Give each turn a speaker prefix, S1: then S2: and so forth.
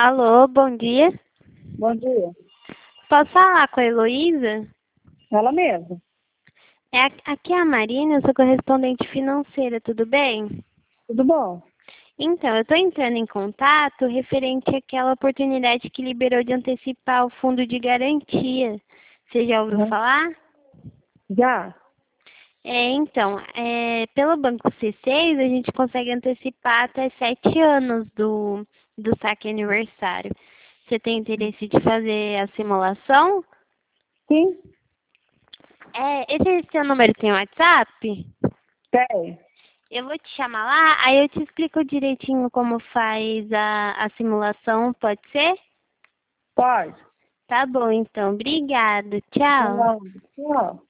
S1: Alô, bom dia.
S2: Bom dia.
S1: Posso falar com a Heloísa?
S2: Ela mesma.
S1: Aqui é a Marina, eu sou correspondente financeira, tudo bem?
S2: Tudo bom?
S1: Então, eu estou entrando em contato referente àquela oportunidade que liberou de antecipar o fundo de garantia. Você já ouviu
S2: Uhum.
S1: falar?
S2: Já?
S1: Pelo Banco C6, a gente consegue antecipar até 7 anos do saque aniversário. Você tem interesse de fazer a simulação?
S2: Sim?
S1: Esse seu número tem WhatsApp?
S2: Tem.
S1: Eu vou te chamar lá, aí eu te explico direitinho como faz a simulação, pode ser?
S2: Pode.
S1: Tá bom, então. Obrigada. Tchau.
S2: Não. Tchau.